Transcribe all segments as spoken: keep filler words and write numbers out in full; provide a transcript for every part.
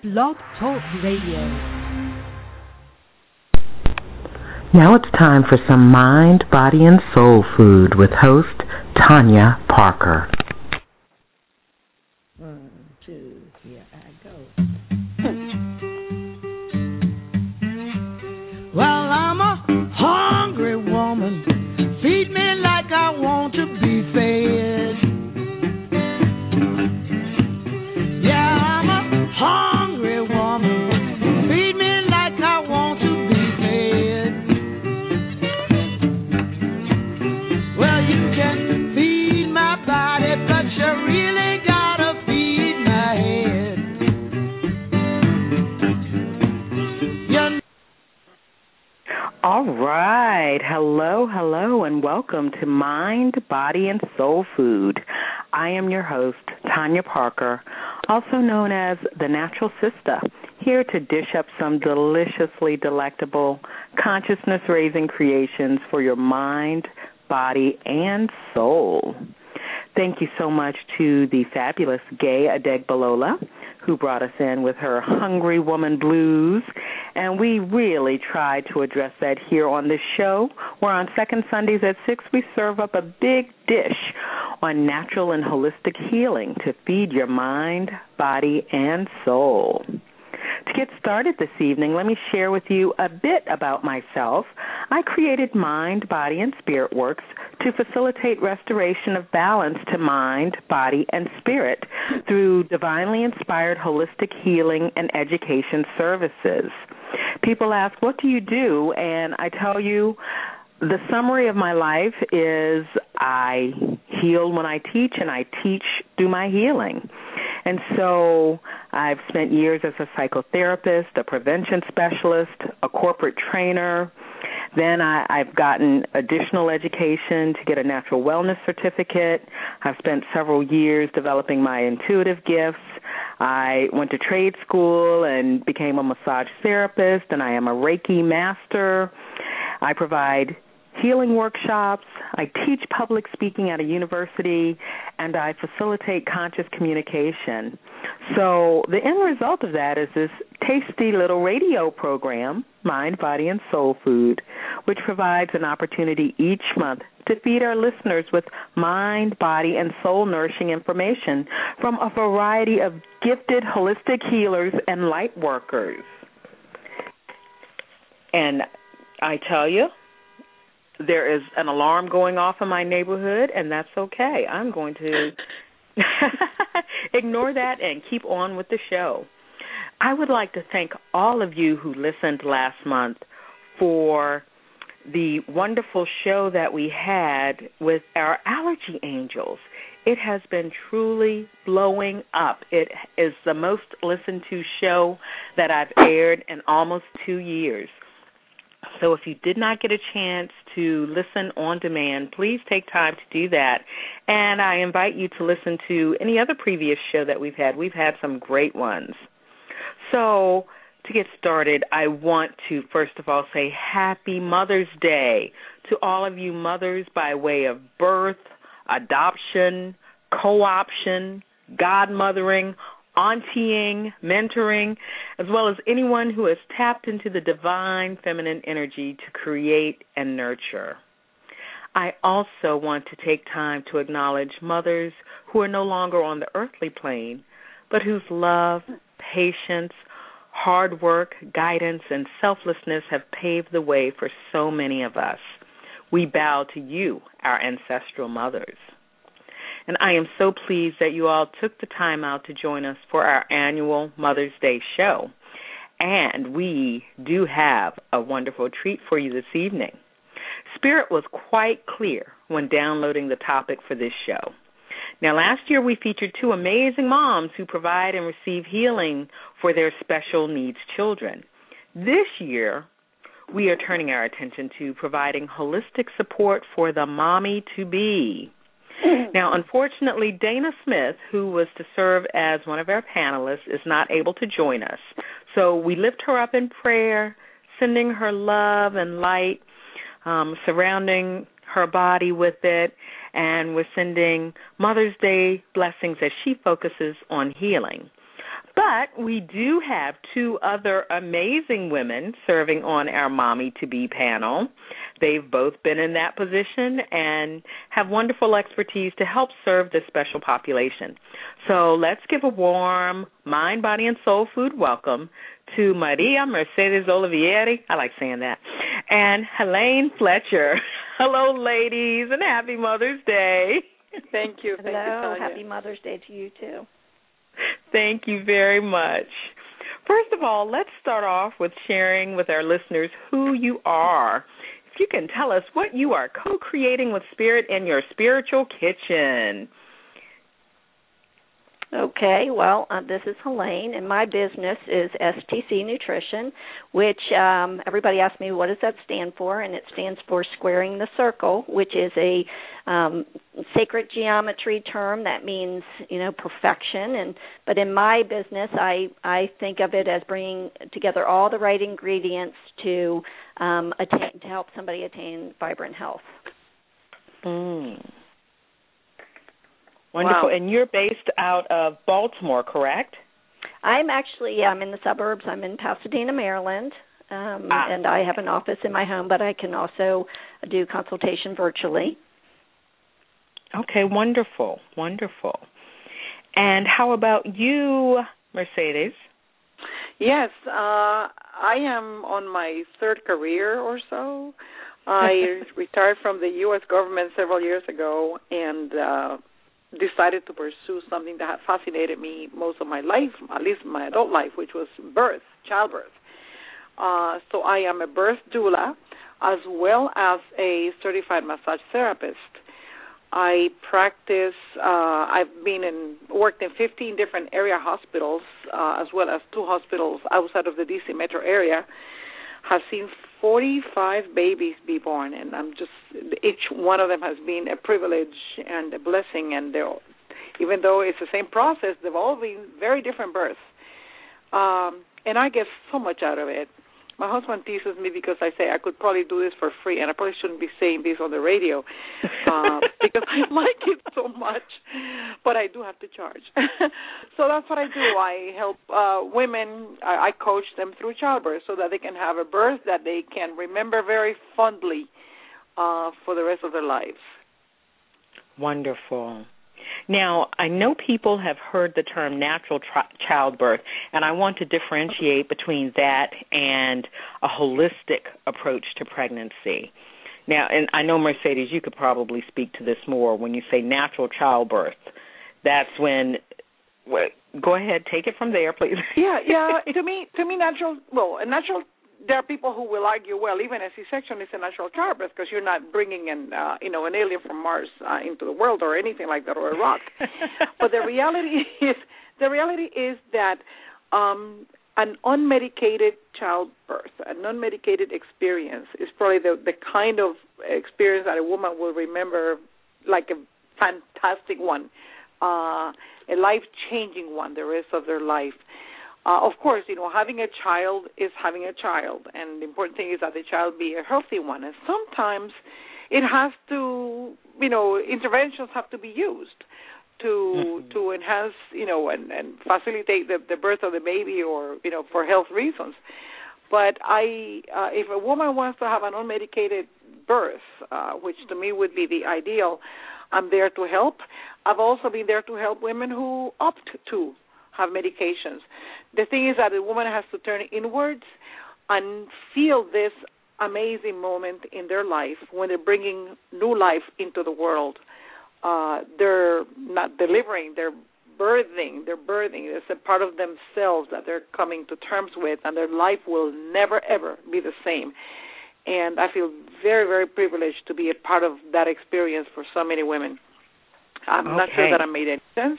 Blog Talk Radio. Now it's time for some mind, body, and soul food with host Tanya Parker. One, two, here I go. Well, I'm a hungry woman. Feed me like I want to be fed. Yeah, I'm a hungry woman. Feed me like I want to be fed. Well, you can feed my body, but you really gotta feed my head. You All right. Hello, hello, and welcome to Mind, Body, and Soul Food. I am your host, Tanya Parker, also known as the Natural Sister, here to dish up some deliciously delectable, consciousness-raising creations for your mind, body, and soul. Thank you so much to the fabulous Gay Adegbalola, who brought us in with her Hungry Woman Blues, and we really tried to address that here on this show, where on second Sundays at six we serve up a big dish on natural and holistic healing to feed your mind, body, and soul. To get started this evening, let me share with you a bit about myself. I created Mind, Body, and Spirit Works to facilitate restoration of balance to mind, body, and spirit through divinely inspired holistic healing and education services. People ask, what do you do? And I tell you, the summary of my life is I heal when I teach, and I teach through my healing. And so I've spent years as a psychotherapist, a prevention specialist, a corporate trainer. Then I, I've gotten additional education to get a natural wellness certificate. I've spent several years developing my intuitive gifts. I went to trade school and became a massage therapist, and I am a Reiki master. I provide healing workshops. I teach public speaking at a university, and I facilitate conscious communication. So the end result of that is this tasty little radio program, Mind, Body, and Soul Food, which provides an opportunity each month to feed our listeners with mind, body, and soul-nourishing information from a variety of gifted holistic healers and light workers. And I tell you, there is an alarm going off in my neighborhood, and that's okay. I'm going to ignore that and keep on with the show. I would like to thank all of you who listened last month for the wonderful show that we had with our allergy angels. It has been truly blowing up. It is the most listened to show that I've aired in almost two years. So if you did not get a chance to listen on demand, please take time to do that. And I invite you to listen to any other previous show that we've had. We've had some great ones. So to get started, I want to first of all say Happy Mother's Day to all of you mothers by way of birth, adoption, co-option, godmothering, auntieing, mentoring, as well as anyone who has tapped into the divine feminine energy to create and nurture. I also want to take time to acknowledge mothers who are no longer on the earthly plane, but whose love, patience, hard work, guidance, and selflessness have paved the way for so many of us. We bow to you, our ancestral mothers. And I am so pleased that you all took the time out to join us for our annual Mother's Day show. And we do have a wonderful treat for you this evening. Spirit was quite clear when downloading the topic for this show. Now, last year we featured two amazing moms who provide and receive healing for their special needs children. This year, we are turning our attention to providing holistic support for the mommy-to-be. Now, unfortunately, Dana Smith, who was to serve as one of our panelists, is not able to join us. So we lift her up in prayer, sending her love and light, um, surrounding her body with it, and we're sending Mother's Day blessings as she focuses on healing. But we do have two other amazing women serving on our Mommy to Be panel. They've both been in that position and have wonderful expertise to help serve this special population. So let's give a warm Mind, Body, and Soul Food welcome to Maria Mercedes Olivieri, I like saying that, and Helene Fletcher. Hello, ladies, and happy Mother's Day. Thank you. Hello. Thank you, Tanya. Happy Mother's Day to you, too. Thank you very much. First of all, let's start off with sharing with our listeners who you are. If you can tell us what you are co-creating with Spirit in your spiritual kitchen. Okay, well, uh, this is Helene, and my business is S T C Nutrition, which um, everybody asks me, what does that stand for? And it stands for Squaring the Circle, which is a um, sacred geometry term that means, you know, perfection. And but in my business, I, I think of it as bringing together all the right ingredients to um, attain to help somebody attain vibrant health. Mm. Wonderful. Wow. And you're based out of Baltimore, correct? I'm actually, yeah, I'm in the suburbs. I'm in Pasadena, Maryland, um, ah. and I have an office in my home, but I can also do consultation virtually. Okay, wonderful, wonderful. And how about you, Mercedes? Yes, uh, I am on my third career or so. I retired from the U S government several years ago and uh, decided to pursue something that had fascinated me most of my life, at least my adult life, which was birth, childbirth. Uh, so I am a birth doula as well as a certified massage therapist. I practice, uh, I've been in, worked in fifteen different area hospitals, uh, as well as two hospitals outside of the D C metro area, have seen forty-five babies be born, and I'm just, each one of them has been a privilege and a blessing, and they're, even though it's the same process, they've all been very different births. Um, and I get so much out of it. My husband teases me because I say I could probably do this for free, and I probably shouldn't be saying this on the radio uh, because I like it so much, but I do have to charge. So that's what I do. I help uh, women. I, I coach them through childbirth so that they can have a birth that they can remember very fondly uh, for the rest of their lives. Wonderful. Now, I know people have heard the term natural tri- childbirth, and I want to differentiate between that and a holistic approach to pregnancy. Now, and I know, Mercedes, you could probably speak to this more. When you say natural childbirth, that's when, well, go ahead, take it from there, please. Yeah, yeah. To me, to me, natural, well, a natural, there are people who will argue, well, even a C-section is a natural childbirth because you're not bringing an, uh, you know, an alien from Mars uh, into the world or anything like that, or a rock. But the reality is, the reality is that um, an unmedicated childbirth, an unmedicated experience, is probably the, the kind of experience that a woman will remember like a fantastic one, uh, a life-changing one the rest of their life. Uh, of course, you know, having a child is having a child, and the important thing is that the child be a healthy one. And sometimes it has to, you know, interventions have to be used to mm-hmm. to enhance, you know, and, and facilitate the, the birth of the baby, or, you know, for health reasons. But I, uh, if a woman wants to have an unmedicated birth, uh, which to me would be the ideal, I'm there to help. I've also been there to help women who opt to have medications. The thing is that a woman has to turn inwards and feel this amazing moment in their life when they're bringing new life into the world. Uh, they're not delivering, they're birthing, they're birthing. It's a part of themselves that they're coming to terms with, and their life will never, ever be the same. And I feel very, very privileged to be a part of that experience for so many women. I'm okay. not sure that I made any sense.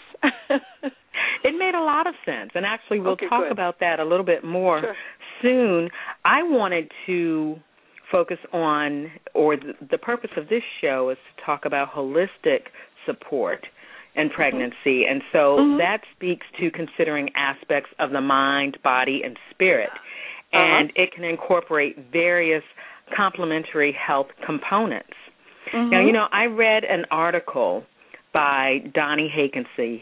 It made a lot of sense, and actually we'll okay, talk good. about that a little bit more sure. soon. I wanted to focus on, or the, the purpose of this show is to talk about holistic support in pregnancy, mm-hmm. and so mm-hmm. that speaks to considering aspects of the mind, body, and spirit, uh-huh. and it can incorporate various complementary health components. Mm-hmm. Now, you know, I read an article by Donnie Hakencey,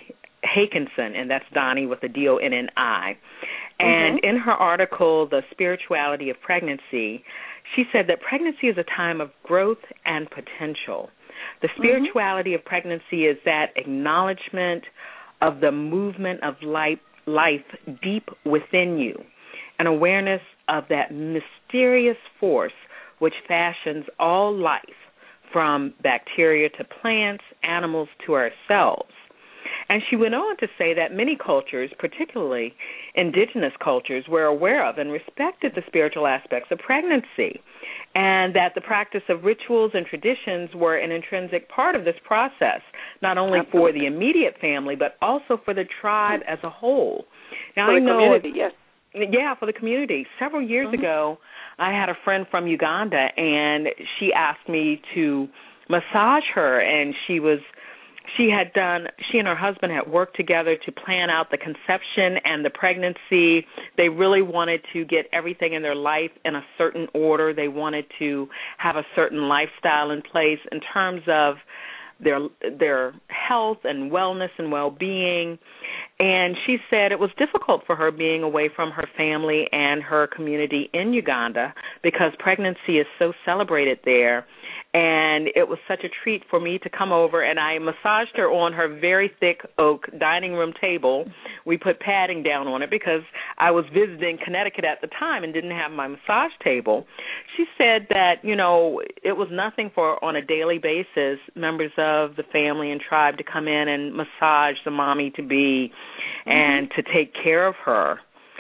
Hakinson, and that's Donnie with a D O N N I. And mm-hmm. in her article, The Spirituality of Pregnancy, she said that pregnancy is a time of growth and potential. The spirituality mm-hmm. of pregnancy is that acknowledgement of the movement of life, life deep within you, an awareness of that mysterious force which fashions all life, from bacteria to plants, animals to ourselves. And she went on to say that many cultures, particularly indigenous cultures, were aware of and respected the spiritual aspects of pregnancy, and that the practice of rituals and traditions were an intrinsic part of this process, not only Absolutely. For the immediate family, but also for the tribe as a whole. Now, for I the know community, yes. Yeah, for the community. Several years mm-hmm. ago, I had a friend from Uganda, and she asked me to massage her, and she was... She had done, she and her husband had worked together to plan out the conception and the pregnancy. They really wanted to get everything in their life in a certain order. They wanted to have a certain lifestyle in place in terms of their their health and wellness and well-being. And she said it was difficult for her being away from her family and her community in Uganda because pregnancy is so celebrated there. And it was such a treat for me to come over, and I massaged her on her very thick oak dining room table. We put padding down on it because I was visiting Connecticut at the time and didn't have my massage table. She said that, you know, it was nothing for, on a daily basis, members of the family and tribe to come in and massage the mommy-to-be mm-hmm. and to take care of her.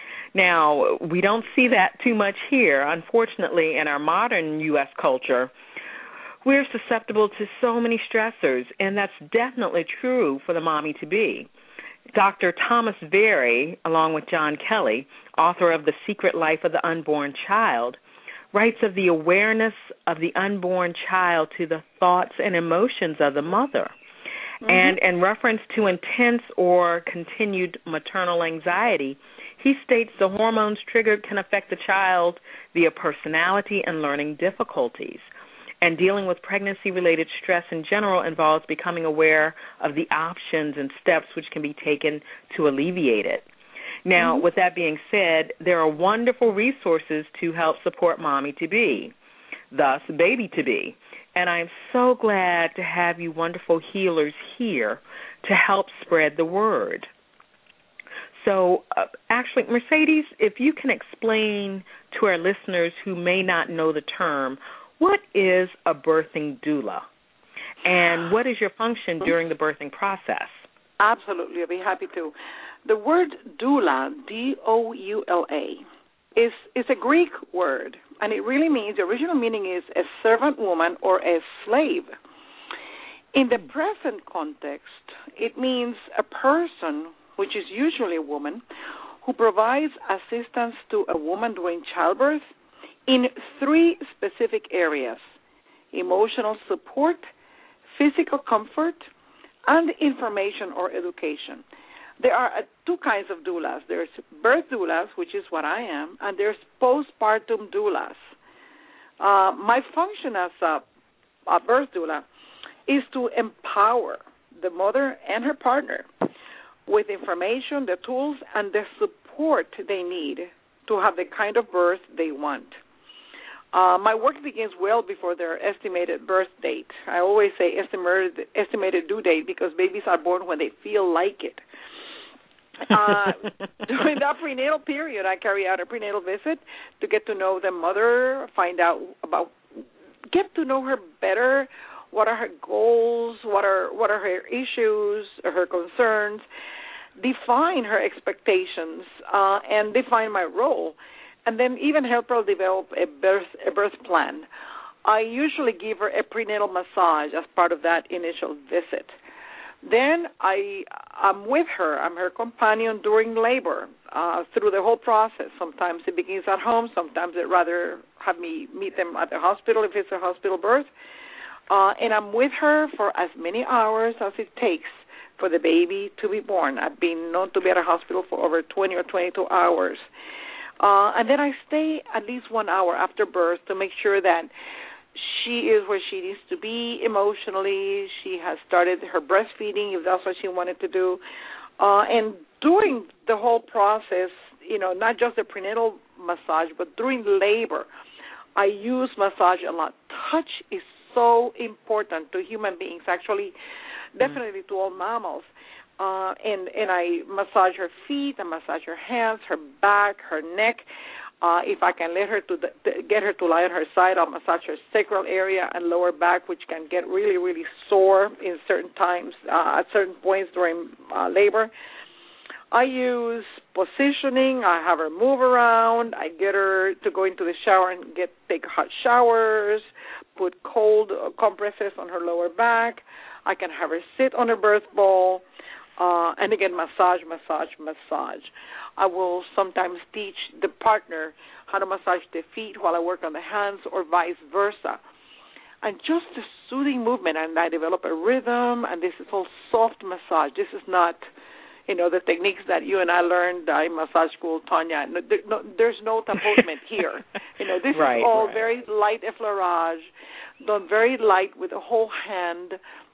Now, we don't see that too much here. Unfortunately, in our modern U S culture, we're susceptible to so many stressors, and that's definitely true for the mommy-to-be. Doctor Thomas Berry, along with John Kelly, author of The Secret Life of the Unborn Child, writes of the awareness of the unborn child to the thoughts and emotions of the mother. Mm-hmm. And in reference to intense or continued maternal anxiety, he states the hormones triggered can affect the child via personality and learning difficulties. And dealing with pregnancy-related stress in general involves becoming aware of the options and steps which can be taken to alleviate it. Now, mm-hmm. with that being said, there are wonderful resources to help support mommy-to-be, thus baby-to-be. And I'm so glad to have you wonderful healers here to help spread the word. So, uh, actually, Mercedes, if you can explain to our listeners who may not know the term, what is a birthing doula, and what is your function during the birthing process? Absolutely, I'll be happy to. The word doula, D O U L A, is, is a Greek word, and it really means, the original meaning is a servant woman or a slave. In the present context, it means a person, which is usually a woman, who provides assistance to a woman during childbirth in three specific areas: emotional support, physical comfort, and information or education. There are uh, two kinds of doulas. There's birth doulas, which is what I am, and there's postpartum doulas. Uh, my function as a, a birth doula is to empower the mother and her partner with information, the tools, and the support they need to have the kind of birth they want. Uh, my work begins well before their estimated birth date. I always say estimated, estimated due date because babies are born when they feel like it. Uh, during that prenatal period, I carry out a prenatal visit to get to know the mother, find out about, get to know her better. What are her goals? What are what are her issues, her concerns? Define her expectations uh, and define my role. And then even help her develop a birth a birth plan. I usually give her a prenatal massage as part of that initial visit. Then I, I'm with her. I'm her companion during labor uh, through the whole process. Sometimes it begins at home. Sometimes they'd rather have me meet them at the hospital if it's a hospital birth. Uh, and I'm with her for as many hours as it takes for the baby to be born. I've been known to be at a hospital for over twenty or twenty-two hours. Uh, and then I stay at least one hour after birth to make sure that she is where she needs to be emotionally. She has started her breastfeeding, if that's what she wanted to do. Uh, and during the whole process, you know, not just the prenatal massage, but during labor, I use massage a lot. Touch is so important to human beings, actually, definitely mm. to all mammals. Uh, and, and I massage her feet, I massage her hands, her back, her neck. Uh, if I can let her to, the, to get her to lie on her side, I'll massage her sacral area and lower back, which can get really, really sore in certain times, uh, at certain points during uh, labor. I use positioning. I have her move around. I get her to go into the shower and get take hot showers, put cold uh, compresses on her lower back. I can have her sit on her birth ball, uh, and again, massage, massage, massage. I will sometimes teach the partner how to massage the feet while I work on the hands, or vice versa. And just a soothing movement, and I develop a rhythm, and this is all soft massage. This is not, you know, the techniques that you and I learned in massage school, Tanya. No, there, no, there's no tapotement here. You know, this right, is all right. very light effleurage, done very light with the whole hand.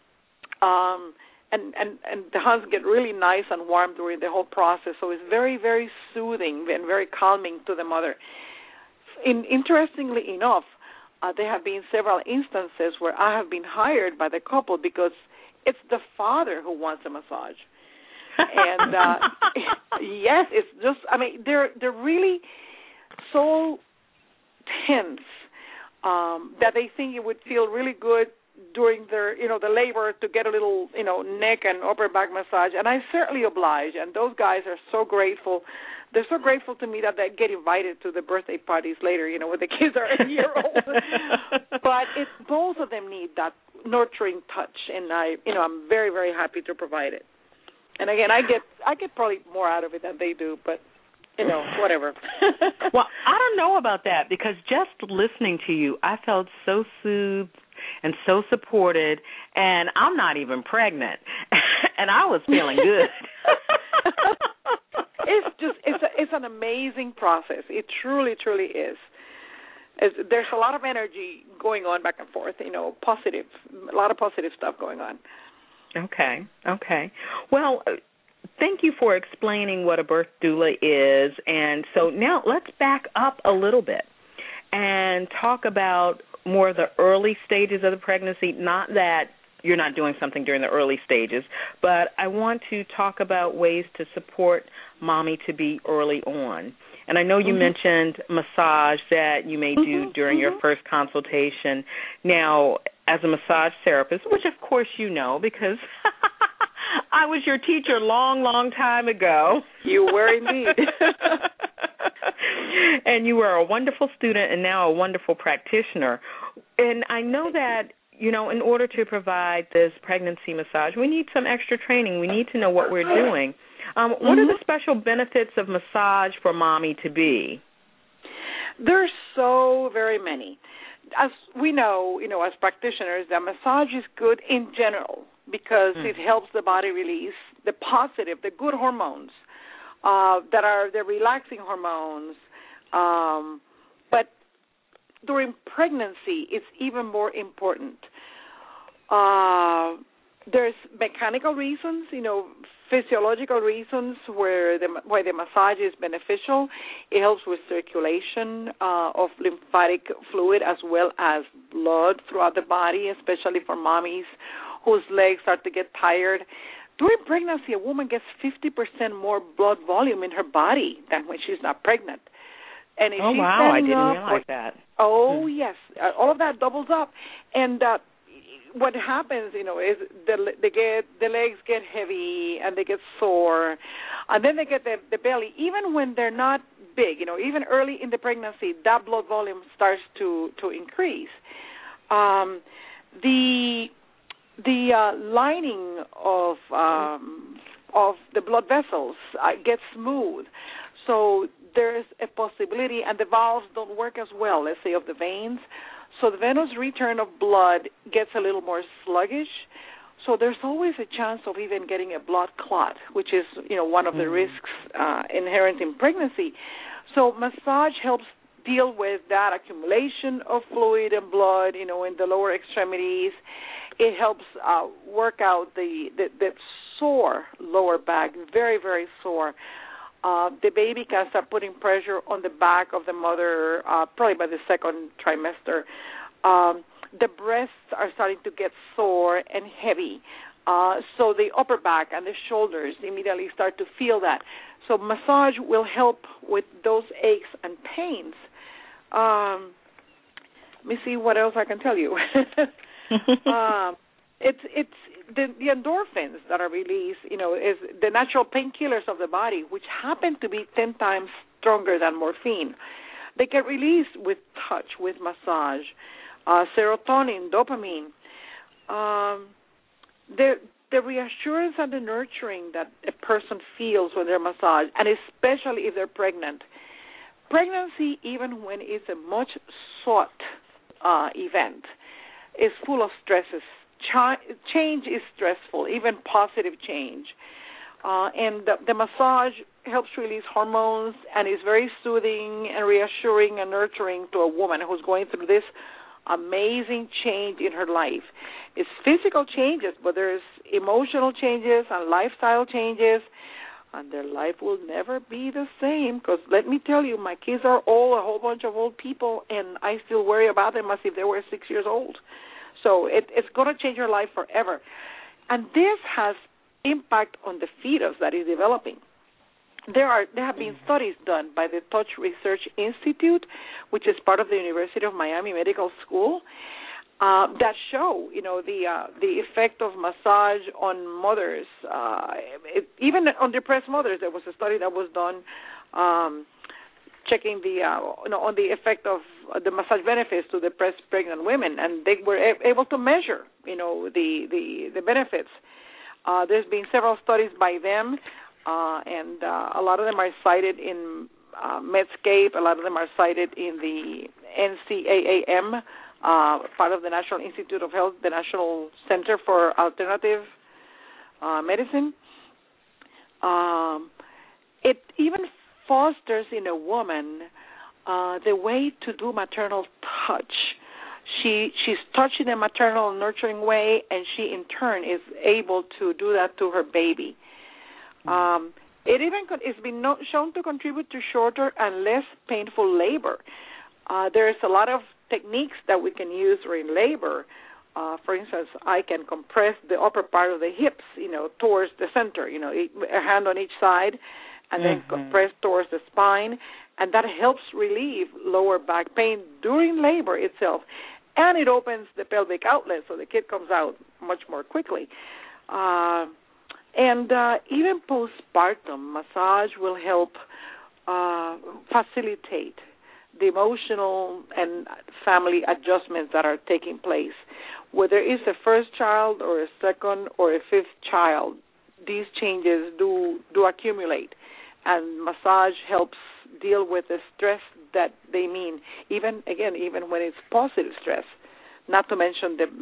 Um, and, and, and the hands get really nice and warm during the whole process. So it's very, very soothing and very calming to the mother. In, interestingly enough, uh, there have been several instances where I have been hired by the couple because it's the father who wants a massage. And uh, yes, it's just, I mean, they're they're really so tense um, that they think it would feel really good during their, you know, the labor to get a little, you know, neck and upper back massage. And I certainly oblige. And those guys are so grateful. They're so grateful to me that they get invited to the birthday parties later, you know, when the kids are a year old. But it, both of them need that nurturing touch, and I, you know, I'm very, very happy to provide it. And again, I get I get probably more out of it than they do, but, you know, whatever. Well, I don't know about that, because just listening to you, I felt so soothed and so supported, and I'm not even pregnant, and I was feeling good. It's just it's a, it's an amazing process. It truly, truly is. It's, there's a lot of energy going on back and forth. You know, positive, a lot of positive stuff going on. Okay, okay. Well, thank you for explaining what a birth doula is. And so now let's back up a little bit and talk about more of the early stages of the pregnancy. Not that you're not doing something during the early stages, but I want to talk about ways to support mommy to be early on. And I know you mm-hmm. mentioned massage that you may do mm-hmm. during mm-hmm. your first consultation. Now, as a massage therapist, which of course you know because I was your teacher long, long time ago. You were indeed. And you were a wonderful student and now a wonderful practitioner. And I know that, you know, in order to provide this pregnancy massage, we need some extra training. We need to know what we're doing. Um, what mm-hmm. are the special benefits of massage for mommy to be? There's so very many. As we know, you know, as practitioners, that massage is good in general because mm. it helps the body release the positive, the good hormones uh, that are the relaxing hormones. Um, but during pregnancy, it's even more important. Uh, there's mechanical reasons, you know, physiological reasons where the, why the massage is beneficial. It helps with circulation uh, of lymphatic fluid as well as blood throughout the body, especially for mommies whose legs start to get tired. During pregnancy, a woman gets fifty percent more blood volume in her body than when she's not pregnant. And if oh, she's wow, I didn't up, realize that. Oh, hmm. yes. Uh, all of that doubles up. And uh, what happens, you know, is the they get the legs get heavy and they get sore, and then they get the, the belly. Even when they're not big, you know, even early in the pregnancy, that blood volume starts to to increase. Um, the the uh, lining of um, of the blood vessels uh, gets smooth, so there's a possibility, and the valves don't work as well, let's say, of the veins. So the venous return of blood gets a little more sluggish. So there's always a chance of even getting a blood clot, which is, you know, one of the mm. risks uh, inherent in pregnancy. So massage helps deal with that accumulation of fluid and blood, you know, in the lower extremities. It helps uh, work out the, the, the sore lower back, very, very sore. Uh, the baby can start putting pressure on the back of the mother uh, probably by the second trimester. Um, the breasts are starting to get sore and heavy. Uh, so the upper back and the shoulders immediately start to feel that. So massage will help with those aches and pains. Um, let me see what else I can tell you. um, it's it's the, the endorphins that are released, you know, is the natural painkillers of the body, which happen to be ten times stronger than morphine. They get released with touch, with massage, uh, serotonin, dopamine. Um, the the reassurance and the nurturing that a person feels when they're massaged, and especially if they're pregnant. Pregnancy, even when it's a much sought uh, event, is full of stresses. Ch- change is stressful, even positive change. Uh, and the, the massage helps release hormones and is very soothing and reassuring and nurturing to a woman who's going through this amazing change in her life. It's physical changes, but there's emotional changes and lifestyle changes, and their life will never be the same. Because let me tell you, my kids are all a whole bunch of old people, and I still worry about them as if they were six years old. So it, it's going to change your life forever. And this has impact on the fetus that is developing. There are there have been studies done by the Touch Research Institute, which is part of the University of Miami Medical School, uh, that show, you know, the uh, the effect of massage on mothers, uh, it, even on depressed mothers. There was a study that was done um, checking the uh, you know on the effect of the massage benefits to depressed pregnant women, and they were a- able to measure, you know, the the, the benefits. Uh, there's been several studies by them. Uh, and uh, a lot of them are cited in uh, Medscape. A lot of them are cited in the N C A A M, uh, part of the National Institute of Health, the National Center for Alternative uh, Medicine. Um, it even fosters in a woman uh, the way to do maternal touch. She she's touched in a maternal, nurturing way, and she in turn is able to do that to her baby. Um, it even con- it's been no- shown to contribute to shorter and less painful labor. Uh, there's a lot of techniques that we can use during labor. Uh, for instance, I can compress the upper part of the hips, you know, towards the center, you know, a hand on each side, and then mm-hmm. compress towards the spine, and that helps relieve lower back pain during labor itself. And it opens the pelvic outlet so the kid comes out much more quickly. Uh, And uh, even postpartum, massage will help uh, facilitate the emotional and family adjustments that are taking place. Whether it's a first child or a second or a fifth child, these changes do, do accumulate, and massage helps deal with the stress that they mean, even, again, even when it's positive stress, not to mention the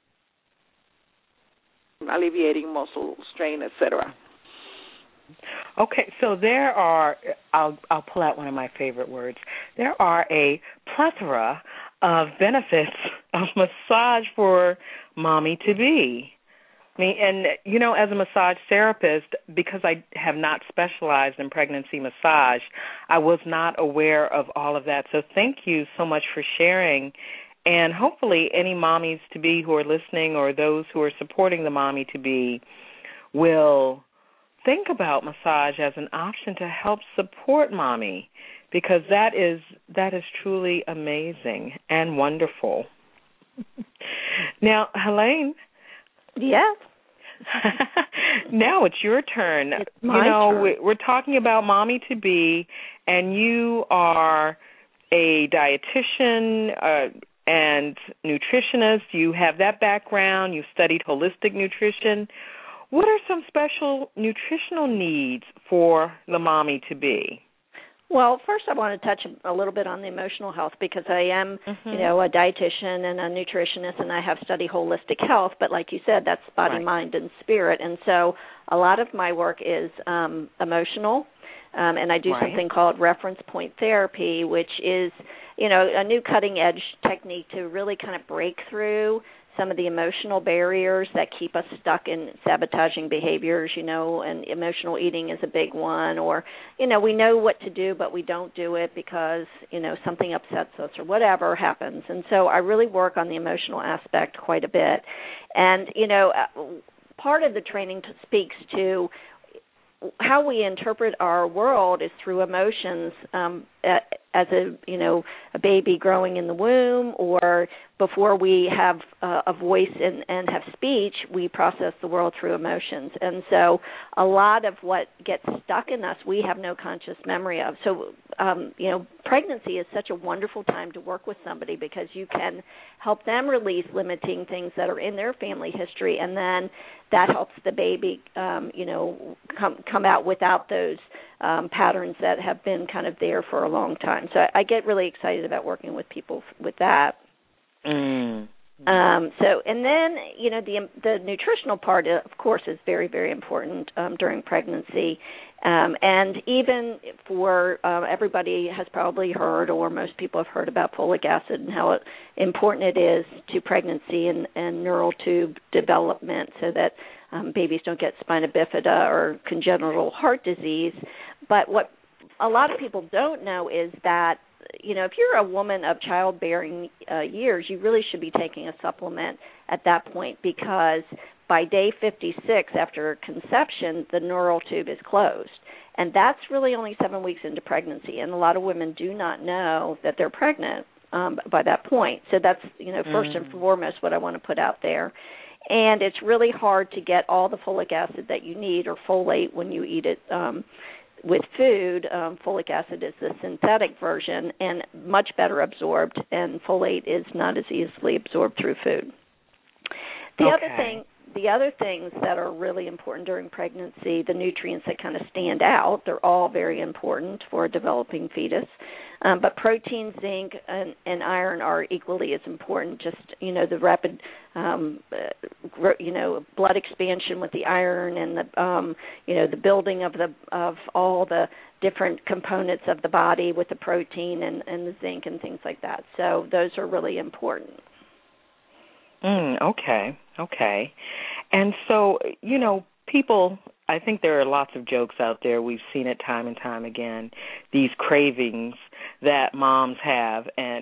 alleviating muscle strain, et cetera. Okay, so there are, I'll, I'll pull out one of my favorite words. There are a plethora of benefits of massage for mommy-to-be. I mean, and, you know, as a massage therapist, because I have not specialized in pregnancy massage, I was not aware of all of that. So thank you so much for sharing. And hopefully any mommies-to-be who are listening or those who are supporting the mommy-to-be will think about massage as an option to help support mommy, because that is that is truly amazing and wonderful. Now, Helene. Yes. Now it's your turn. It's my you know, turn. We, we're talking about mommy-to-be, and you are a dietitian, uh, and nutritionist. You have that background. You've studied holistic nutrition. What are some special nutritional needs for the mommy-to-be? Well, first I want to touch a little bit on the emotional health, because I am, mm-hmm. you know, a dietitian and a nutritionist, and I have studied holistic health. But like you said, that's body, right. mind, and spirit. And so a lot of my work is um, emotional, um, and I do right. something called reference point therapy, which is, you know, a new cutting-edge technique to really kind of break through some of the emotional barriers that keep us stuck in sabotaging behaviors, you know, and emotional eating is a big one. Or, you know, we know what to do, but we don't do it because, you know, something upsets us or whatever happens. And so I really work on the emotional aspect quite a bit. And, you know, part of the training speaks to how we interpret our world is through emotions, um, as a you know a baby growing in the womb, or before we have uh, a voice and, and have speech, we process the world through emotions. And so a lot of what gets stuck in us, we have no conscious memory of. So um, you know, pregnancy is such a wonderful time to work with somebody because you can help them release limiting things that are in their family history, and then that helps the baby, um, you know, come come out without those um, patterns that have been kind of there for a long time. So I, I get really excited about working with people f- with that. Mm. Um, so, and then, you know, the the nutritional part, of course, is very, very important um, during pregnancy. Um, and even for uh, everybody has probably heard, or most people have heard about folic acid and how it, important it is to pregnancy and, and neural tube development, so that um, babies don't get spina bifida or congenital heart disease. But what a lot of people don't know is that, you know, if you're a woman of childbearing uh, years, you really should be taking a supplement at that point, because by day fifty-six after conception, the neural tube is closed. And that's really only seven weeks into pregnancy. And a lot of women do not know that they're pregnant um, by that point. So that's, you know, first mm. and foremost what I want to put out there. And it's really hard to get all the folic acid that you need, or folate, when you eat it um, with food. Um, folic acid is the synthetic version and much better absorbed, and folate is not as easily absorbed through food. The okay. other thing, the other things that are really important during pregnancy, the nutrients that kind of stand out, they're all very important for a developing fetus. Um, but protein, zinc, and, and iron are equally as important. Just, you know, the rapid, um, uh, you know, blood expansion with the iron, and the, um, you know, the building of the of all the different components of the body with the protein and, and the zinc and things like that. So those are really important. Mm, okay, okay. And so, you know, people, I think there are lots of jokes out there. We've seen it time and time again, these cravings that moms have. And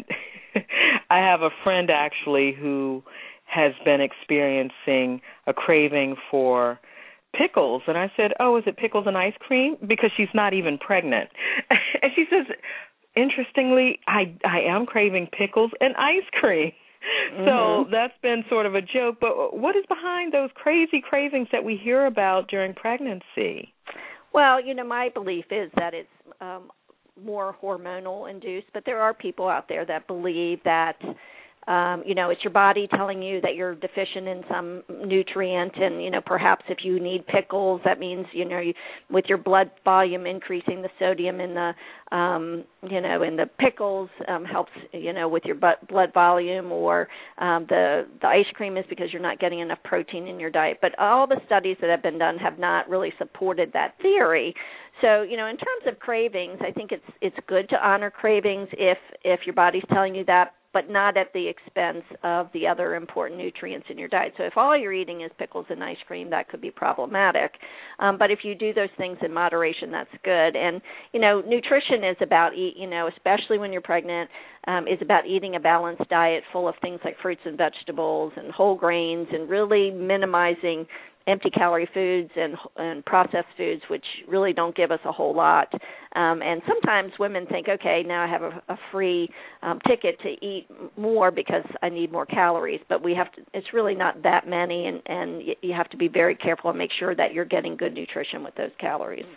I have a friend actually who has been experiencing a craving for pickles. And I said, oh, is it pickles and ice cream? Because she's not even pregnant. And she says, interestingly, I, I am craving pickles and ice cream. Mm-hmm. So that's been sort of a joke, but what is behind those crazy cravings that we hear about during pregnancy? Well, you know, my belief is that it's um, more hormonal induced, but there are people out there that believe that, um, you know, it's your body telling you that you're deficient in some nutrient, and, you know, perhaps if you need pickles, that means, you know, you, with your blood volume increasing, the sodium in the, um, you know, in the pickles um, helps, you know, with your blood volume, or um, the, the ice cream is because you're not getting enough protein in your diet. But all the studies that have been done have not really supported that theory. So, you know, in terms of cravings, I think it's it's good to honor cravings if if your body's telling you that, but not at the expense of the other important nutrients in your diet. So if all you're eating is pickles and ice cream, that could be problematic. Um, but if you do those things in moderation, that's good. And, you know, nutrition is about, eat, you know, especially when you're pregnant, um, is about eating a balanced diet full of things like fruits and vegetables and whole grains, and really minimizing empty calorie foods and and processed foods, which really don't give us a whole lot. Um, and sometimes women think, okay, now I have a, a free um, ticket to eat more because I need more calories. But we have to. It's really not that many, and and you have to be very careful and make sure that you're getting good nutrition with those calories.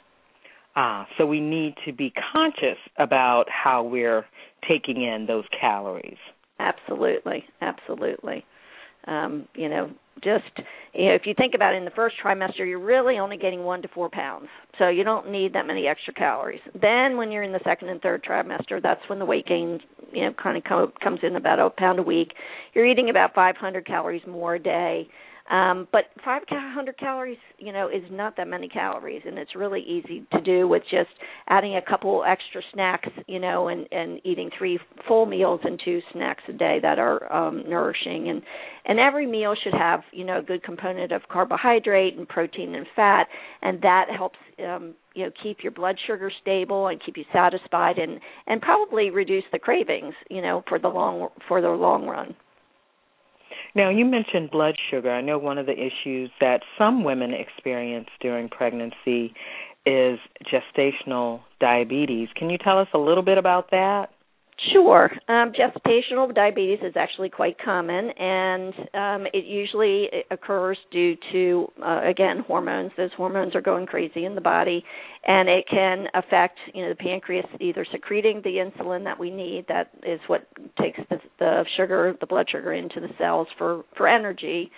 Ah, so we need to be conscious about how we're taking in those calories. Absolutely, absolutely. Um, you know, just, you know, if you think about it, in the first trimester, you're really only getting one to four pounds. So you don't need that many extra calories. Then when you're in the second and third trimester, that's when the weight gain, you know, kind of co- comes in about a pound a week. You're eating about five hundred calories more a day. Um, but five hundred calories, you know, is not that many calories, and it's really easy to do with just adding a couple extra snacks, you know, and, and eating three full meals and two snacks a day that are um, nourishing. And, and every meal should have, you know, a good component of carbohydrate and protein and fat, and that helps, um, you know, keep your blood sugar stable and keep you satisfied, and, and probably reduce the cravings, you know, for the long for the long run. Now, you mentioned blood sugar. I know one of the issues that some women experience during pregnancy is gestational diabetes. Can you tell us a little bit about that? Sure. Um, gestational diabetes is actually quite common, and um, it usually occurs due to, uh, again, hormones. Those hormones are going crazy in the body, and it can affect, you know, the pancreas either secreting the insulin that we need, that is what takes the, the sugar, the blood sugar into the cells for, for energy,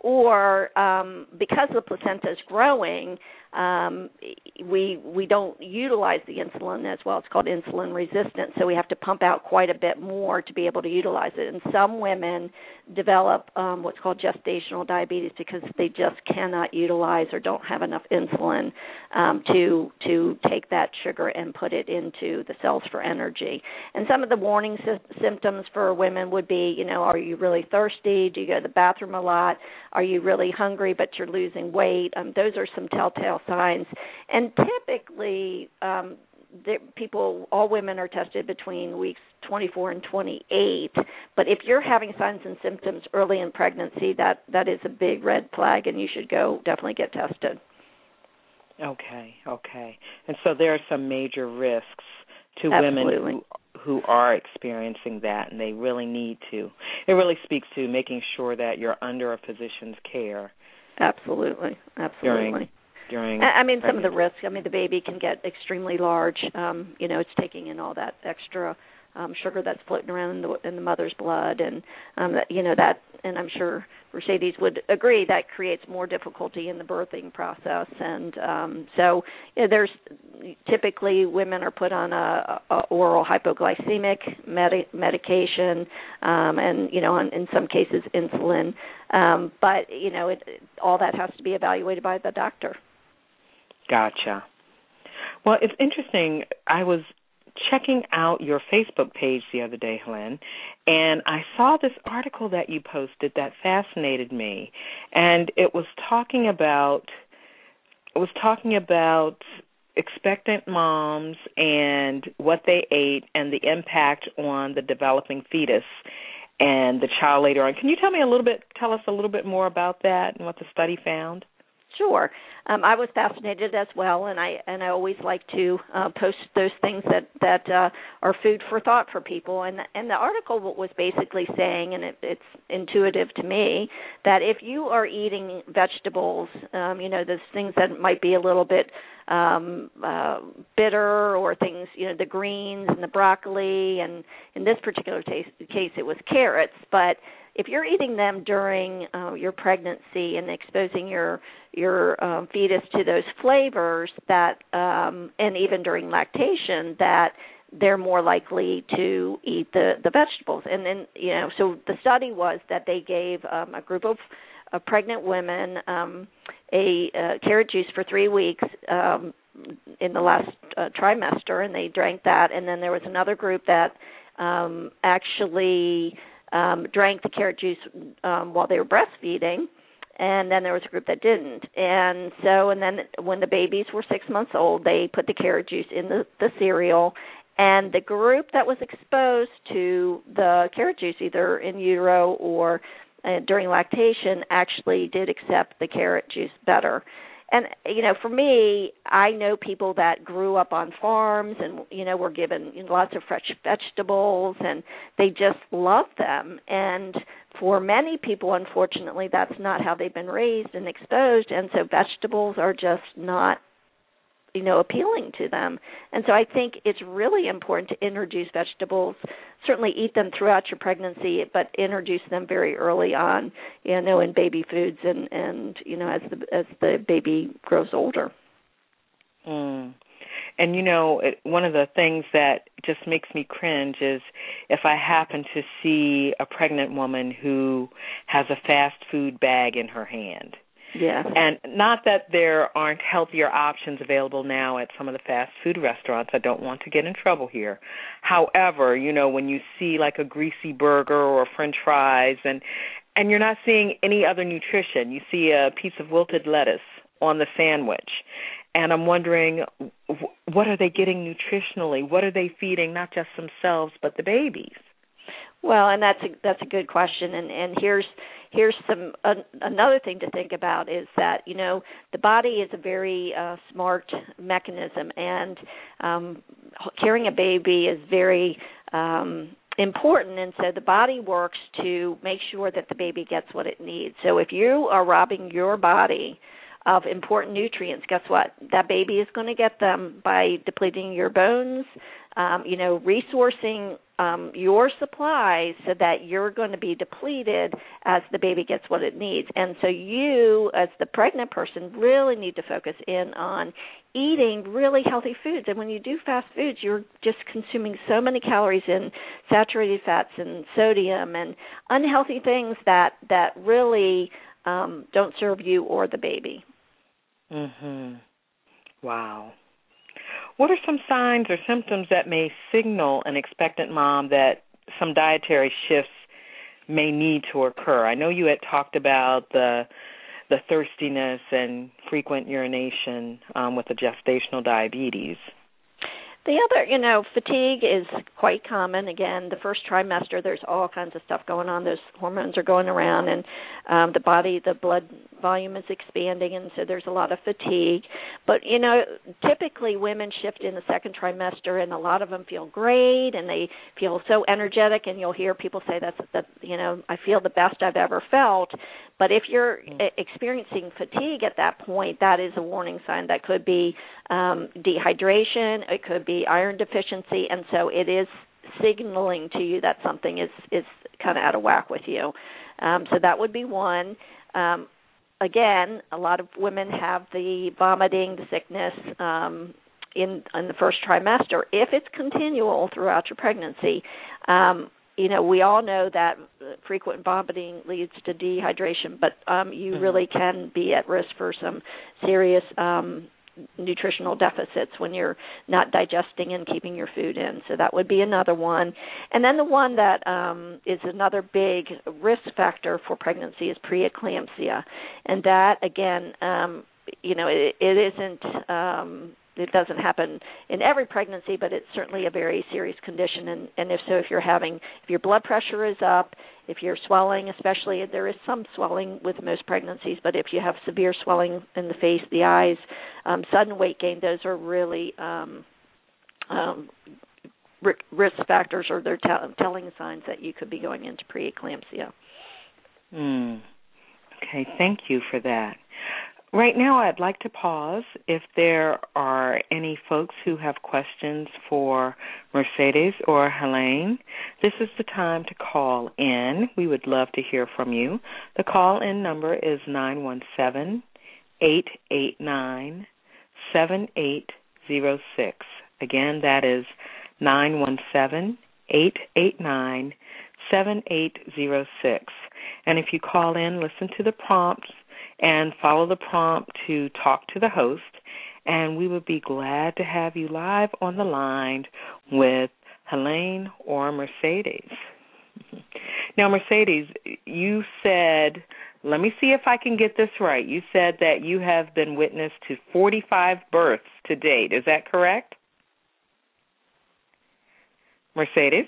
or um, because the placenta is growing, um, we we don't utilize the insulin as well. It's called insulin resistance, so we have to pump out quite a bit more to be able to utilize it. And some women develop um, what's called gestational diabetes because they just cannot utilize or don't have enough insulin um, to to take that sugar and put it into the cells for energy. And some of the warning sy- symptoms for women would be, you know, are you really thirsty? Do you go to the bathroom a lot? Are you really hungry but you're losing weight? Um, those are some telltale signs. And typically, um, people, all women are tested between weeks twenty-four and twenty-eight. But if you're having signs and symptoms early in pregnancy, that, that is a big red flag, and you should go definitely get tested. Okay, okay. And so there are some major risks to Absolutely. women who, who are experiencing that, and they really need to. It really speaks to making sure that you're under a physician's care. Absolutely, absolutely. During, during I mean, some of the pregnancy. risks, I mean, the baby can get extremely large. Um, you know, it's taking in all that extra um, sugar that's floating around in the, in the mother's blood, and, um, that, you know, that, and I'm sure Mercedes would agree, that creates more difficulty in the birthing process. And um, so you know, there's typically women are put on a, a oral hypoglycemic med- medication, um, and, you know, in, in some cases insulin. Um, but, you know, it, all that has to be evaluated by the doctor. Gotcha. Well, it's interesting. I was checking out your Facebook page the other day, Helen, and I saw this article that you posted that fascinated me, and it was talking about it was talking about expectant moms and what they ate and the impact on the developing fetus and the child later on. Can you tell me a little bit, tell us a little bit more about that and what the study found? Sure. Um, I was fascinated as well, and I and I always like to uh, post those things that that uh, are food for thought for people. And and the article was basically saying, and it, it's intuitive to me, that if you are eating vegetables, um, you know, those things that might be a little bit um, uh, bitter, or things, you know, the greens and the broccoli, and in this particular case, case it was carrots, but if you're eating them during uh, your pregnancy and exposing your your um, fetus to those flavors, that um, and even during lactation, that they're more likely to eat the, the vegetables. And then, you know, so the study was that they gave um, a group of uh, pregnant women um, a uh, carrot juice for three weeks um, in the last uh, trimester, and they drank that. And then there was another group that um, actually Um, drank the carrot juice um, while they were breastfeeding, and then there was a group that didn't. And so, and then when the babies were six months old, they put the carrot juice in the, the cereal, and the group that was exposed to the carrot juice, either in utero or uh, during lactation, actually did accept the carrot juice better. And, you know, for me, I know people that grew up on farms and, you know, were given you know, lots of fresh vegetables, and they just love them. And for many people, unfortunately, that's not how they've been raised and exposed, and so vegetables are just not, you know, appealing to them. And so I think it's really important to introduce vegetables, certainly eat them throughout your pregnancy, but introduce them very early on, you know, in baby foods and, and you know, as the as the baby grows older. Mm. And, you know, it, one of the things that just makes me cringe is if I happen to see a pregnant woman who has a fast food bag in her hand. Yeah. And not that there aren't healthier options available now at some of the fast food restaurants. I don't want to get in trouble here. However, you know, when you see like a greasy burger or French fries and and you're not seeing any other nutrition, you see a piece of wilted lettuce on the sandwich. And I'm wondering, what are they getting nutritionally? What are they feeding not just themselves but the babies? Well, and that's a, that's a good question. And, and here's here's some uh, another thing to think about is that, you know, the body is a very uh, smart mechanism, and um, carrying a baby is very um, important. And so the body works to make sure that the baby gets what it needs. So if you are robbing your body of important nutrients, guess what? That baby is going to get them by depleting your bones, um, you know, resourcing um, your supplies so that you're going to be depleted as the baby gets what it needs. And so you, as the pregnant person, really need to focus in on eating really healthy foods. And when you do fast foods, you're just consuming so many calories in saturated fats and sodium and unhealthy things that, that really um, don't serve you or the baby. Mhm. Wow. What are some signs or symptoms that may signal an expectant mom that some dietary shifts may need to occur? I know you had talked about the the thirstiness and frequent urination um, with the gestational diabetes. The other, you know, fatigue is quite common. Again, the first trimester, there's all kinds of stuff going on. Those hormones are going around, and um, the body, the blood volume is expanding, and so there's a lot of fatigue. But, you know, typically women shift in the second trimester, and a lot of them feel great, and they feel so energetic, and you'll hear people say, that's, that, you know, I feel the best I've ever felt. But if you're experiencing fatigue at that point, that is a warning sign. That could be um, dehydration, it could be iron deficiency, and so it is signaling to you that something is, is kind of out of whack with you. Um, so that would be one. Um, again, a lot of women have the vomiting, the sickness um, in, in the first trimester. If it's continual throughout your pregnancy, um, you know, we all know that frequent vomiting leads to dehydration, but um, you mm-hmm. really can be at risk for some serious um, nutritional deficits when you're not digesting and keeping your food in. So that would be another one. And then the one that um, is another big risk factor for pregnancy is preeclampsia. And that, again, um, you know, it, it isn't... Um, It doesn't happen in every pregnancy, but it's certainly a very serious condition. And, and if so, if you're having, if your blood pressure is up, if you're swelling, especially, there is some swelling with most pregnancies, but if you have severe swelling in the face, the eyes, um, sudden weight gain, those are really um, um, risk factors, or they're t- telling signs that you could be going into preeclampsia. Mm. Okay, thank you for that. Right now, I'd like to pause if there are any folks who have questions for Mercedes or Helene. This is the time to call in. We would love to hear from you. The call-in number is nine one seven, eight eight nine, seven eight zero six. Again, that is nine one seven, eight eight nine, seven eight zero six. And if you call in, listen to the prompts and follow the prompt to talk to the host, and we would be glad to have you live on the line with Helene or Mercedes. Now, Mercedes, you said, let me see if I can get this right. You said that you have been witness to forty-five births to date. Is that correct? Mercedes?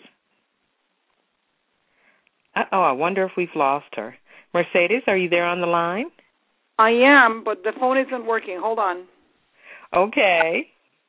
Uh-oh, I wonder if we've lost her. Mercedes, are you there on the line? I am, but the phone isn't working. Hold on. Okay.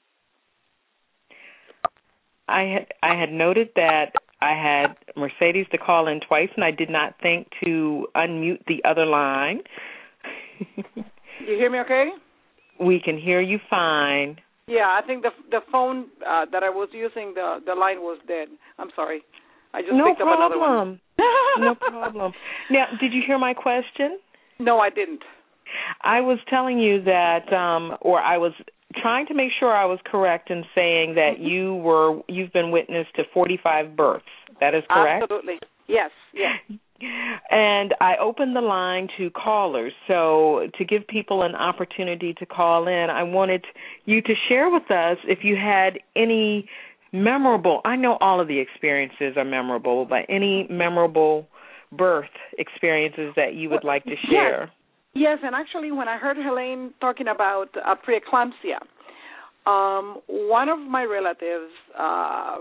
I had I had noted that I had Mercedes to call in twice, and I did not think to unmute the other line. You hear me okay? We can hear you fine. Yeah, I think the the phone uh, that I was using, the, the line was dead. I'm sorry. I just no picked problem. up another one. No problem. Now, did you hear my question? No, I didn't. I was telling you that, um, or I was trying to make sure I was correct in saying that you were you've been witness to forty-five births. That is correct? Absolutely. Yes, yes. And I opened the line to callers, so to give people an opportunity to call in, I wanted you to share with us if you had any memorable, I know all of the experiences are memorable, but any memorable birth experiences that you would like to share. Yes, yes, and actually when I heard Helene talking about uh, preeclampsia, um, one of my relatives, uh,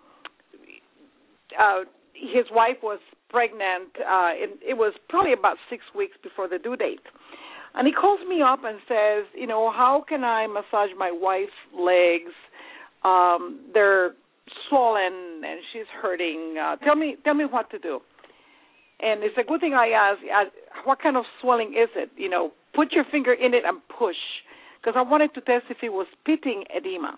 uh, his wife was pregnant. Uh, it, it was probably about six weeks before the due date. And he calls me up and says, you know, how can I massage my wife's legs? Um, they're swollen and she's hurting. Uh, tell me, tell me what to do. And it's a good thing I asked, asked, what kind of swelling is it? You know, put your finger in it and push, because I wanted to test if it was pitting edema.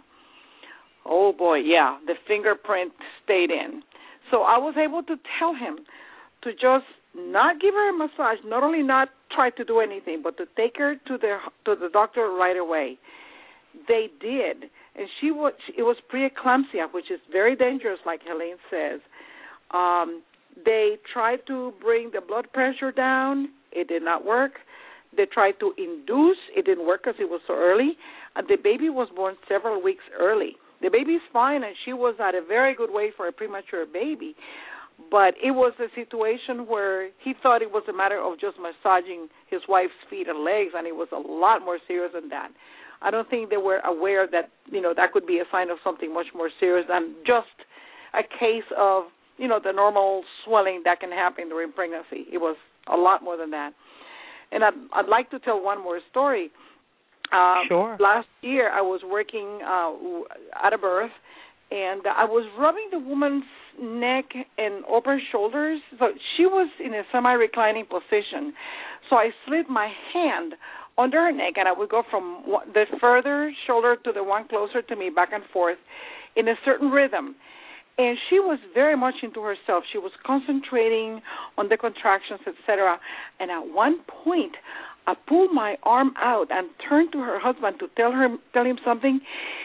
Oh, boy, yeah, the fingerprint stayed in. So I was able to tell him to just not give her a massage, not only not try to do anything, but to take her to the to the doctor right away. They did, and she was it was preeclampsia, which is very dangerous, like Helene says. Um, they tried to bring the blood pressure down. It did not work. They tried to induce. It didn't work because it was so early, and the baby was born several weeks early. The baby's fine, and she was at a very good weight for a premature baby. But it was a situation where he thought it was a matter of just massaging his wife's feet and legs, and it was a lot more serious than that. I don't think they were aware that, you know, that could be a sign of something much more serious than just a case of, you know, the normal swelling that can happen during pregnancy. It was a lot more than that. And I'd, I'd like to tell one more story. Um, sure. Last year, I was working uh, at a birth, and I was rubbing the woman's neck and upper shoulders. So she was in a semi-reclining position. So I slid my hand under her neck, and I would go from one, the further shoulder to the one closer to me, back and forth, in a certain rhythm. And she was very much into herself. She was concentrating on the contractions, et cetera. And at one point, I pulled my arm out and turned to her husband to tell her, tell him something.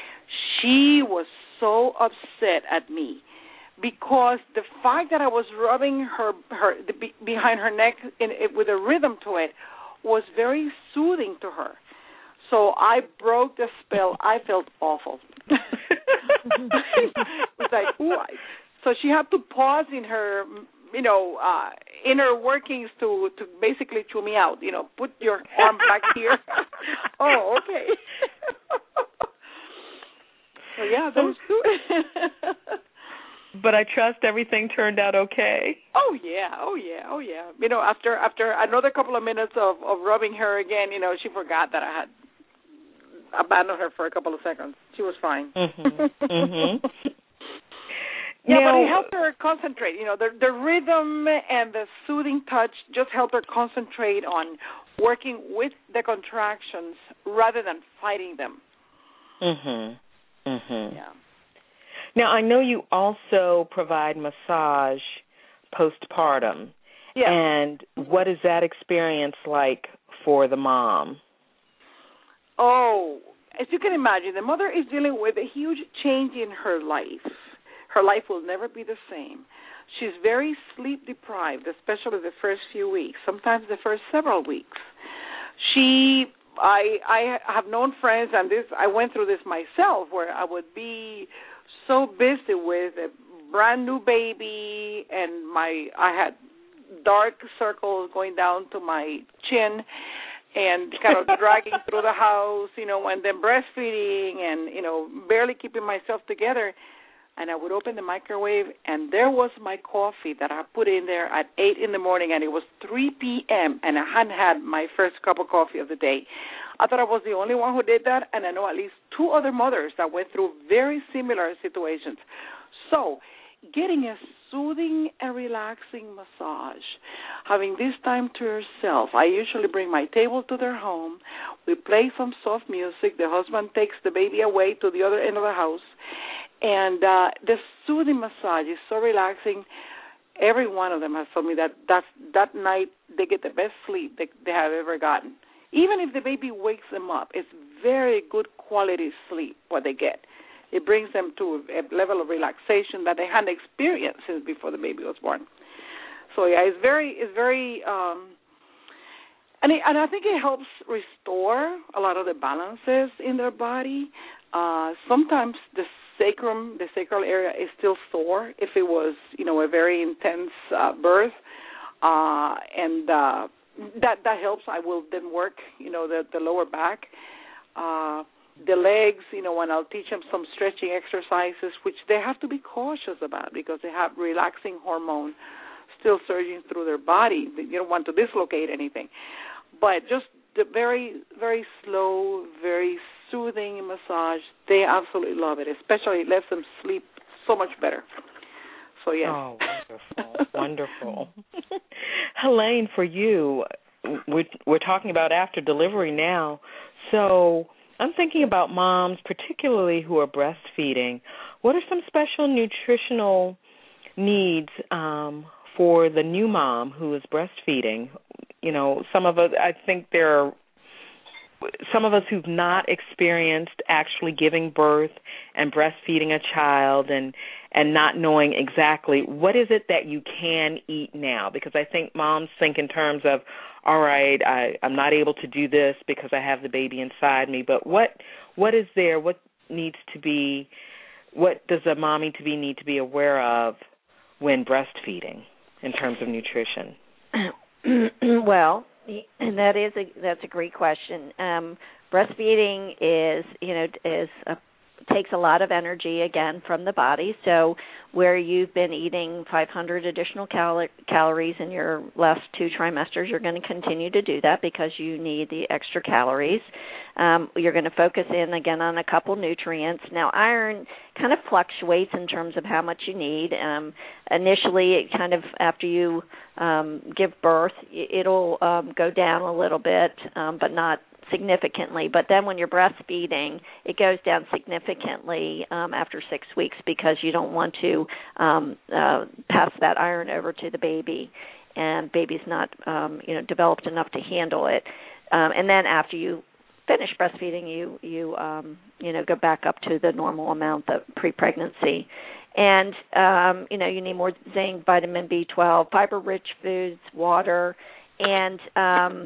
She was so upset at me because the fact that I was rubbing her, her the, behind her neck in, it, with a rhythm to it was very soothing to her. So I broke the spell. I felt awful. It was like, ooh. So she had to pause in her, you know, uh, inner workings to, to basically chew me out. You know, put your arm back here. Oh, okay. So yeah, those two. But I trust everything turned out okay. Oh yeah, oh yeah, oh yeah. You know, after after another couple of minutes of, of rubbing her again, you know, she forgot that I had abandoned her for a couple of seconds. She was fine. Mm-hmm. Mm-hmm. Yeah, now, but it helped her concentrate. You know, the the rhythm and the soothing touch just helped her concentrate on working with the contractions rather than fighting them. Mhm. Mhm. Yeah. Now, I know you also provide massage postpartum. Yeah. And what is that experience like for the mom? Oh, as you can imagine, the mother is dealing with a huge change in her life. Her life will never be the same. She's very sleep deprived, especially the first few weeks, sometimes the first several weeks. She, I, I have known friends, and this, I went through this myself, where I would be so busy with a brand new baby, and my, I had dark circles going down to my chin, and kind of dragging through the house, you know, and then breastfeeding, and you know, barely keeping myself together. And I would open the microwave, and there was my coffee that I put in there at eight in the morning, and it was three p.m., and I hadn't had my first cup of coffee of the day. I thought I was the only one who did that, and I know at least two other mothers that went through very similar situations. So getting a soothing and relaxing massage, having this time to yourself. I usually bring my table to their home. We play some soft music. The husband takes the baby away to the other end of the house. And uh, the soothing massage is so relaxing. Every one of them has told me that that's, that night they get the best sleep they, they have ever gotten. even if the baby wakes them up, it's very good quality sleep what they get. It brings them to a level of relaxation that they hadn't experienced since before the baby was born. So yeah, it's very, it's very, um, and it, and I think it helps restore a lot of the balances in their body. Uh, sometimes the sacrum, the sacral area, is still sore if it was, you know, a very intense uh, birth, uh, and uh, that that helps. I will then work, you know, the the lower back. Uh, The legs, you know, and I'll teach them some stretching exercises, which they have to be cautious about because they have relaxing hormone still surging through their body. You don't want to dislocate anything. But just the very, very slow, very soothing massage, they absolutely love it, especially it lets them sleep so much better. So, yes. Oh, wonderful, wonderful. Helene, for you, we're, we're talking about after delivery now, so I'm thinking about moms, particularly who are breastfeeding. What are some special nutritional needs um, for the new mom who is breastfeeding? You know, some of us, I think there are some of us who've not experienced actually giving birth and breastfeeding a child and, and not knowing exactly what is it that you can eat now, because I think moms think in terms of, all right, I, I'm not able to do this because I have the baby inside me, but what what is there, what needs to be, what does a mommy to be need to be aware of when breastfeeding in terms of nutrition? Well, and that is a that's a great question. Um, breastfeeding is you know is a, takes a lot of energy again from the body. So where you've been eating five hundred additional cal- calories in your last two trimesters, you're going to continue to do that because you need the extra calories. Um, you're going to focus in again on a couple nutrients. Now, iron kind of fluctuates in terms of how much you need. Um, initially, it kind of after you um, give birth, it'll um, go down a little bit, um, but not significantly. But then when you're breastfeeding, it goes down significantly um, after six weeks because you don't want to um, uh, pass that iron over to the baby, and baby's not um, you know developed enough to handle it. Um, and then after you finish breastfeeding, you you um, you know go back up to the normal amount of pre-pregnancy. And um, you know you need more zinc, vitamin B twelve, fiber-rich foods, water, and um,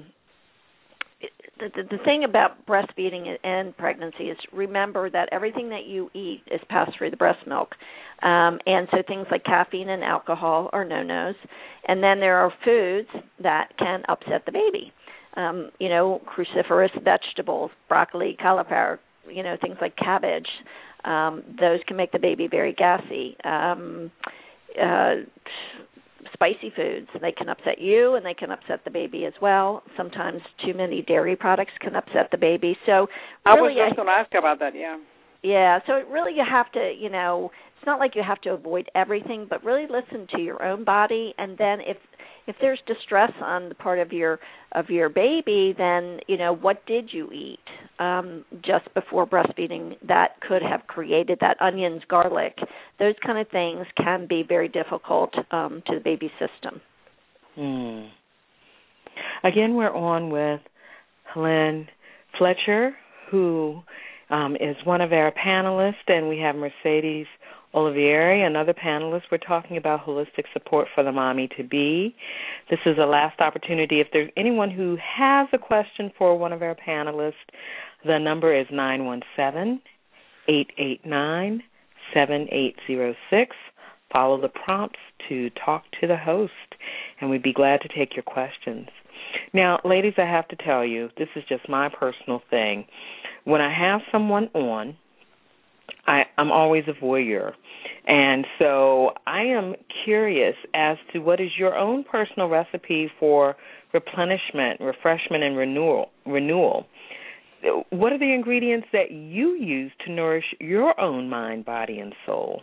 The, the, the thing about breastfeeding and pregnancy is remember that everything that you eat is passed through the breast milk. Um, and so things like caffeine and alcohol are no-nos. And then there are foods that can upset the baby. Um, you know, cruciferous vegetables, broccoli, cauliflower, you know, things like cabbage. Um, those can make the baby very gassy. Um, uh, spicy foods, they can upset you and they can upset the baby as well. Sometimes too many dairy products can upset the baby. So really, I was just going to ask about that, yeah. Yeah, so really you have to, you know, it's not like you have to avoid everything, but really listen to your own body, and then if if there's distress on the part of your of your baby, then, you know, what did you eat um, just before breastfeeding that could have created that, onions, garlic, those kind of things can be very difficult um, to the baby's system. Hmm. Again, we're on with Helene Fletcher, who um, is one of our panelists, and we have Mercedes Olivieri, another panelist. We're talking about holistic support for the mommy-to-be. This is a last opportunity. If there's anyone who has a question for one of our panelists, the number is nine one seven, eight eight nine, seven eight zero six. Follow the prompts to talk to the host, and we'd be glad to take your questions. Now, ladies, I have to tell you, this is just my personal thing. When I have someone on, I, I'm always a voyeur. And so I am curious as to what is your own personal recipe for replenishment, refreshment, and renewal. renewal. What are the ingredients that you use to nourish your own mind, body, and soul?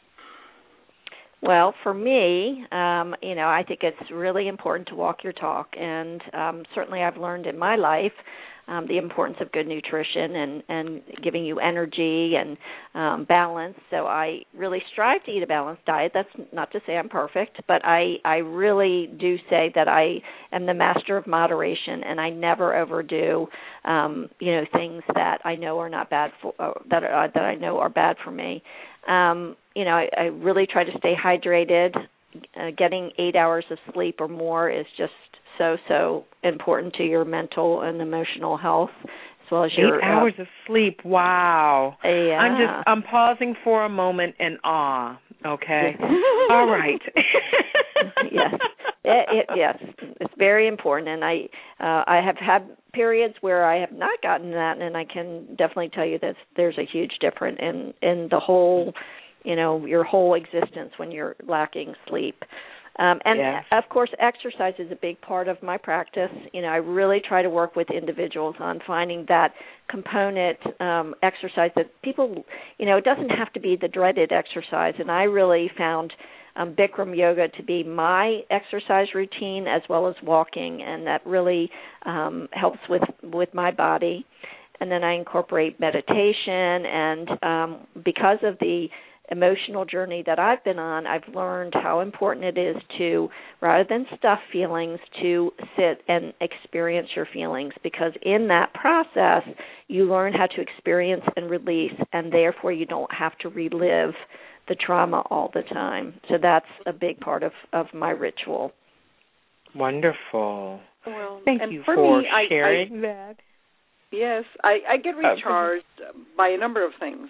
Well, for me, um, you know, I think it's really important to walk your talk, and um, certainly I've learned in my life um, the importance of good nutrition and, and giving you energy and um, balance. So I really strive to eat a balanced diet. That's not to say I'm perfect, but I, I really do say that I am the master of moderation, and I never overdo, um, you know, things that I know are not bad for uh, that are, that I know are bad for me. Um, you know, I, I really try to stay hydrated. Uh, getting eight hours of sleep or more is just so, so important to your mental and emotional health, as well as your eight hours uh, of sleep. Wow. Yeah. I'm just I'm pausing for a moment in awe. Okay. All right. Yes. It, it, yes, it's very important, and I uh, I have had periods where I have not gotten that, and I can definitely tell you that there's a huge difference in in the whole, you know, your whole existence when you're lacking sleep. Um, and, yes. of course, exercise is a big part of my practice. You know, I really try to work with individuals on finding that component um, exercise that people, you know, it doesn't have to be the dreaded exercise. And I really found um, Bikram yoga to be my exercise routine as well as walking, and that really um, helps with, with my body. And then I incorporate meditation, and um, because of the emotional journey that I've been on, I've learned how important it is to, rather than stuff feelings, to sit and experience your feelings, because in that process you learn how to experience and release, and therefore you don't have to relive the trauma all the time. So that's a big part of, of my ritual. Wonderful. Well, Thank and you for, for me, I, sharing I, that. Yes, I, I get recharged by a number of things.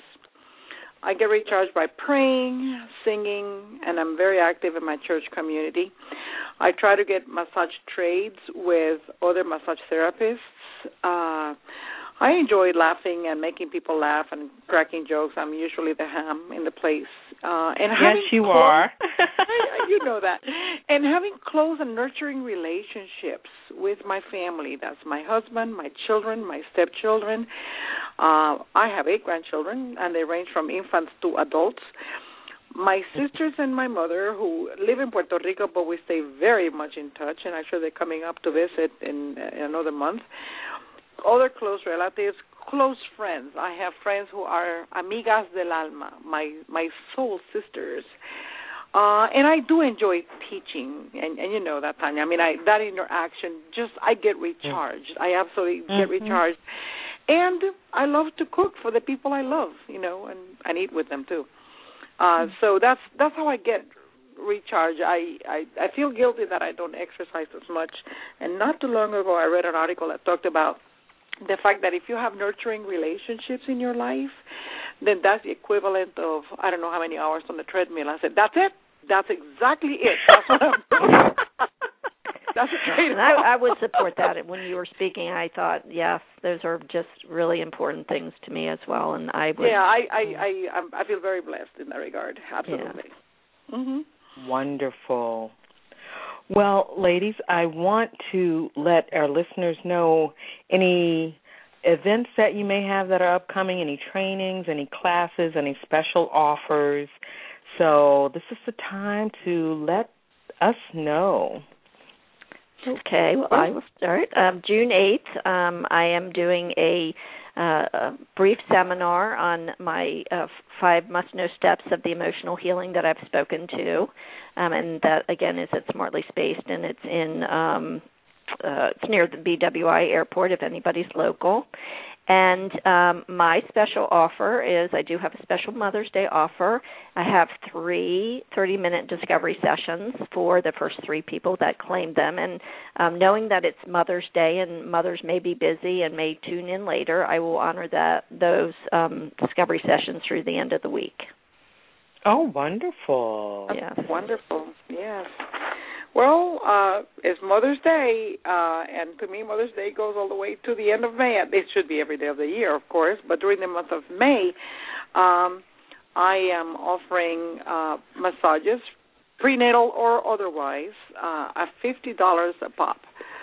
I get recharged by praying, singing, and I'm very active in my church community. I try to get massage trades with other massage therapists. Uh, I enjoy laughing and making people laugh and cracking jokes. I'm usually the ham in the place. Uh, and yes, you close, are. You know that. And having close and nurturing relationships with my family. That's my husband, my children, my stepchildren. Uh, I have eight grandchildren, and they range from infants to adults. My sisters and my mother, who live in Puerto Rico, but we stay very much in touch, and actually they're coming up to visit in, in another month. Other close relatives, close friends. I have friends who are amigas del alma, my my soul sisters. Uh, and I do enjoy teaching, and, and you know that, Tanya. I mean, I, that interaction, just I get recharged. I absolutely get mm-hmm. recharged. And I love to cook for the people I love, you know, and, and eat with them too. Uh, mm-hmm. So that's that's how I get recharged. I, I, I feel guilty that I don't exercise as much. And not too long ago, I read an article that talked about the fact that if you have nurturing relationships in your life, then that's the equivalent of, I don't know how many hours on the treadmill. I said, that's it. That's exactly it. That's what I'm doing. That's a great I, I would support that. When you were speaking, I thought, yes, those are just really important things to me as well. And I would. Yeah, I I I, I feel very blessed in that regard. Absolutely. Yeah. Mm-hmm. Wonderful. Well, ladies, I want to let our listeners know any events that you may have that are upcoming, any trainings, any classes, any special offers. So this is the time to let us know. Okay, well, I will start. Um, June eighth, um, I am doing a, uh, a brief seminar on my uh, five must-know steps of the emotional healing that I've spoken to, um, and that, again, is at Smartly Spaced, and it's in um, uh, it's near the B W I airport if anybody's local. And um, my special offer is I do have a special Mother's Day offer. I have three thirty-minute discovery sessions for the first three people that claim them. And um, knowing that it's Mother's Day and mothers may be busy and may tune in later, I will honor that those um, discovery sessions through the end of the week. Oh, wonderful. Yes. Wonderful, yes. Well, uh, it's Mother's Day, uh, and to me, Mother's Day goes all the way to the end of May. It should be every day of the year, of course, but during the month of May, um, I am offering uh, massages, prenatal or otherwise, uh, at fifty dollars a pop.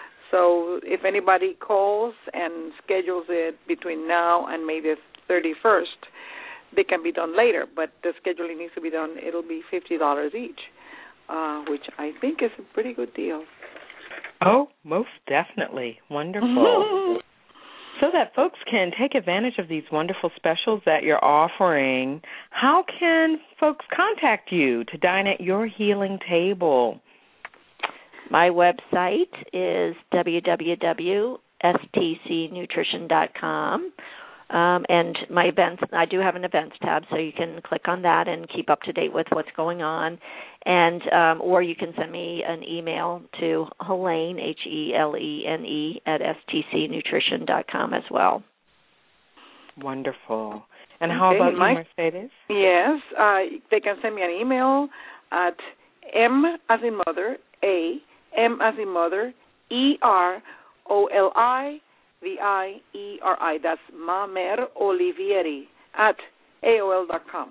So if anybody calls and schedules it between now and May the thirty-first, they can be done later, but the scheduling needs to be done. It'll be fifty dollars each. Uh, which I think is a pretty good deal. Oh, most definitely. Wonderful. So that folks can take advantage of these wonderful specials that you're offering, how can folks contact you to dine at your healing table? My website is w w w dot s t c nutrition dot com. Um, and my events, I do have an events tab, so you can click on that and keep up to date with what's going on. And um, or you can send me an email to Helene, H E L E N E, at s t c nutrition dot com as well. Wonderful. And how okay, about you, my, Mercedes? Yes, uh, they can send me an email at M as in mother, A, M as in mother, E R O L I V I E R I. That's Mamer Olivieri at A O L dot com.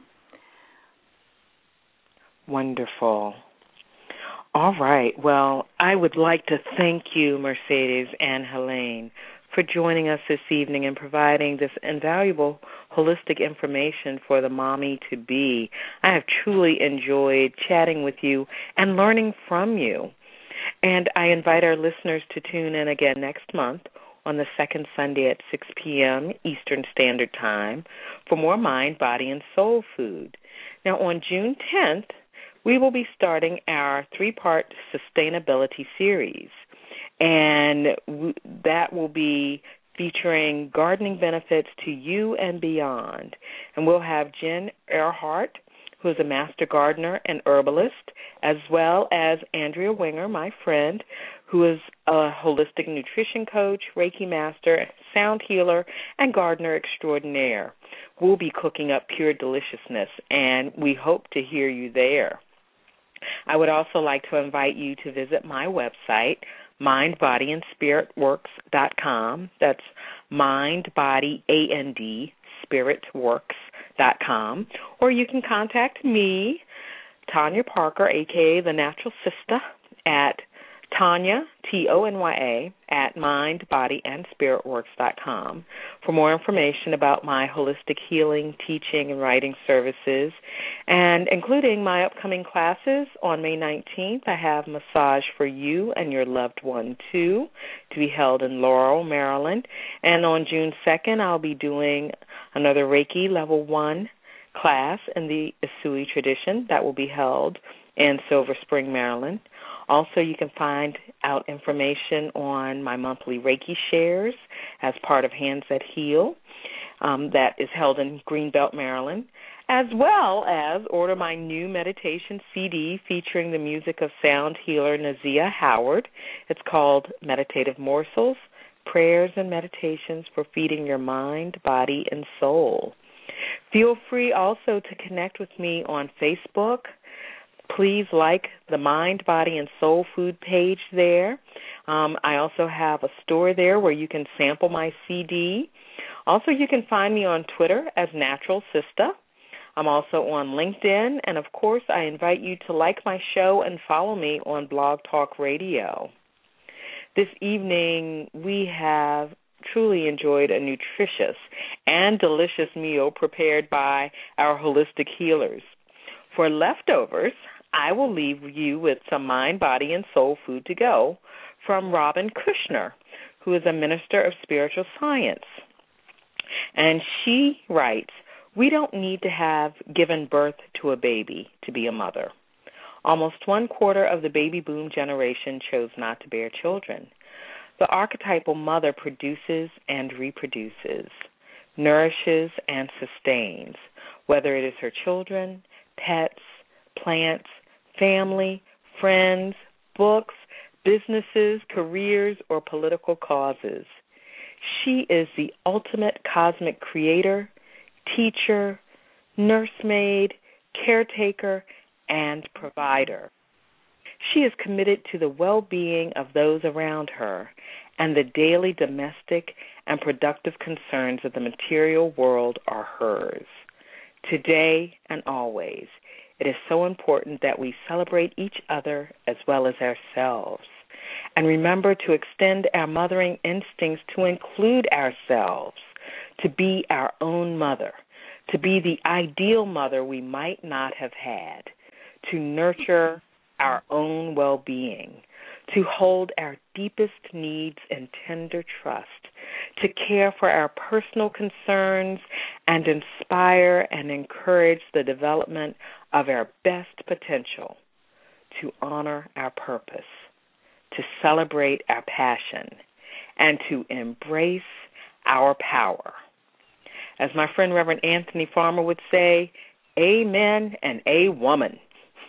Wonderful. All right. Well, I would like to thank you, Mercedes and Helene, for joining us this evening and providing this invaluable holistic information for the mommy-to-be. I have truly enjoyed chatting with you and learning from you. And I invite our listeners to tune in again next month on the second Sunday at six p.m. Eastern Standard Time for more Mind, Body, and Soul Food. Now, on June tenth, we will be starting our three-part sustainability series, and w- that will be featuring gardening benefits to you and beyond. And we'll have Jen Earhart, who is a master gardener and herbalist, as well as Andrea Winger, my friend, who is a holistic nutrition coach, Reiki master, sound healer, and gardener extraordinaire. We'll be cooking up pure deliciousness, and we hope to hear you there. I would also like to invite you to visit my website, mind body and spirit works dot com. That's Mind, Body, A N D, Spirit Works dot com. Or you can contact me, Tanya Parker, a k a. The Natural Sister, at Tanya, T O N Y A, at mind body and spirit works dot com for more information about my holistic healing, teaching, and writing services, and including my upcoming classes. On May nineteenth, I have Massage for You and Your Loved One, Too, to be held in Laurel, Maryland. And on June second, I'll be doing another Reiki Level one class in the Usui tradition that will be held in Silver Spring, Maryland. Also, you can find out information on my monthly Reiki shares as part of Hands That Heal um, that is held in Greenbelt, Maryland, as well as order my new meditation C D featuring the music of sound healer Nazia Howard. It's called Meditative Morsels, Prayers and Meditations for Feeding Your Mind, Body, and Soul. Feel free also to connect with me on Facebook. Please like the Mind, Body, and Soul Food page there. Um, I also have a store there where you can sample my C D. Also, you can find me on Twitter as Natural Sister. I'm also on LinkedIn, and of course, I invite you to like my show and follow me on Blog Talk Radio. This evening, we have truly enjoyed a nutritious and delicious meal prepared by our holistic healers. For leftovers, I will leave you with some mind, body, and soul food to go from Robin Kushner, who is a minister of spiritual science. And she writes, "We don't need to have given birth to a baby to be a mother. Almost one quarter of the baby boom generation chose not to bear children. The archetypal mother produces and reproduces, nourishes and sustains, whether it is her children, pets, plants, family, friends, books, businesses, careers, or political causes. She is the ultimate cosmic creator, teacher, nursemaid, caretaker, and provider. She is committed to the well-being of those around her and the daily domestic and productive concerns of the material world are hers. Today and always, it is so important that we celebrate each other as well as ourselves and remember to extend our mothering instincts to include ourselves, to be our own mother, to be the ideal mother we might not have had, to nurture our own well-being, to hold our deepest needs in tender trust, to care for our personal concerns and inspire and encourage the development of our best potential, to honor our purpose, to celebrate our passion, and to embrace our power. As my friend Reverend Anthony Farmer would say, amen and a woman.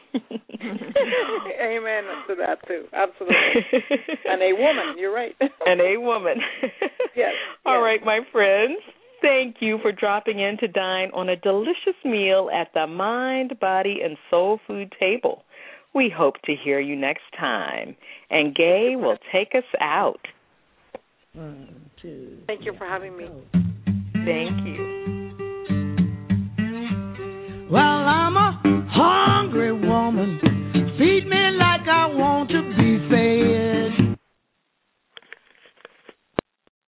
Amen to that, too. Absolutely. And a woman, you're right. And a woman. Yes. All yes. right, my friends. Thank you for dropping in to dine on a delicious meal at the Mind, Body, and Soul Food table. We hope to hear you next time. And Gay will take us out. One, two, Thank you for having me. Thank you. Well, I'm a hungry woman. Feed me like I want to be fed.